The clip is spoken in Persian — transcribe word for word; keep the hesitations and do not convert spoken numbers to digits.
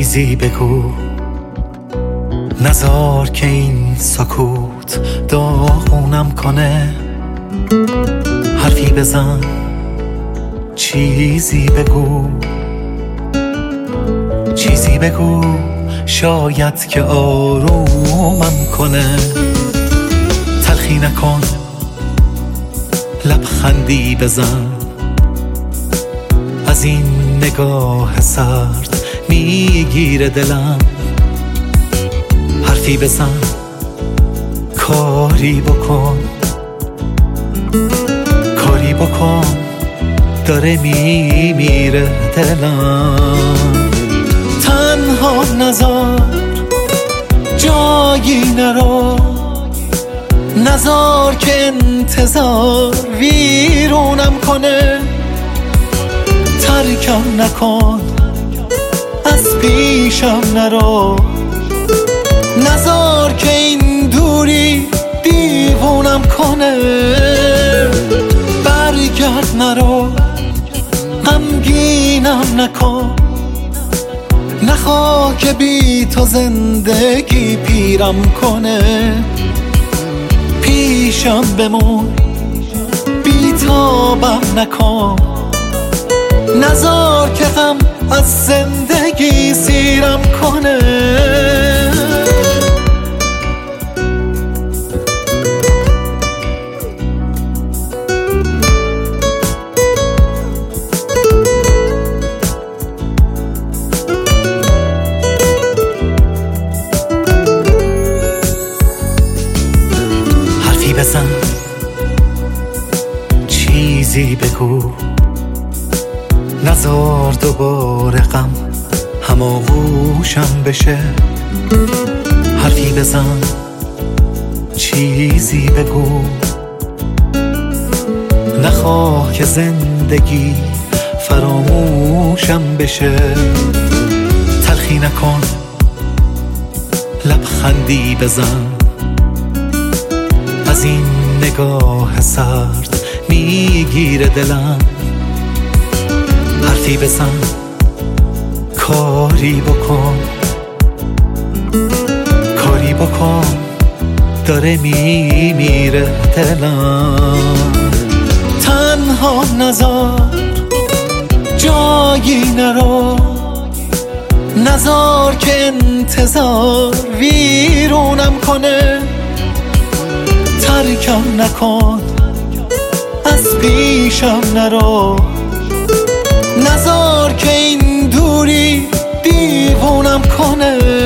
چیزی بگو، نذار که این سکوت داغونم کنه. حرفی بزن، چیزی بگو، چیزی بگو، شاید که آرومم کنه. تلخی نکن، لبخندی بزن، از این نگاه سرد میگیره دلم. حرفی بزن، کاری بکن، کاری بکن، داره میمیره دلم. تنها نذار جایی نرو، نذار که انتظار ویرونم کنه. ترکم نکن، از پیشم نرو، نذار که این دوری دیوونم کنه. برگرد نرو، غمگینم نکن، نخواه که بی تو زندگی پیرم کنه. پیشم بمون، بی تابم نکن، نذار که غم از زندگی سیرم کنه. حرفی بزن، چیزی بگو، نذار دوباره غم هماغوشم بشه. حرفی بزن، چیزی بگو، نخواه که زندگی فراموشم بشه. تلخی نکن، لبخندی بزن، از این نگاه سرد میگیره دلم. حرفی بزن، کاری بکن، کاری بکن، داره میمیره دلم. تنها نذار جایی نرو، نذار که انتظار ویرونم کنه. ترکم نکن، از پیشم نرو، نذار که این دوری دیوونم کنه.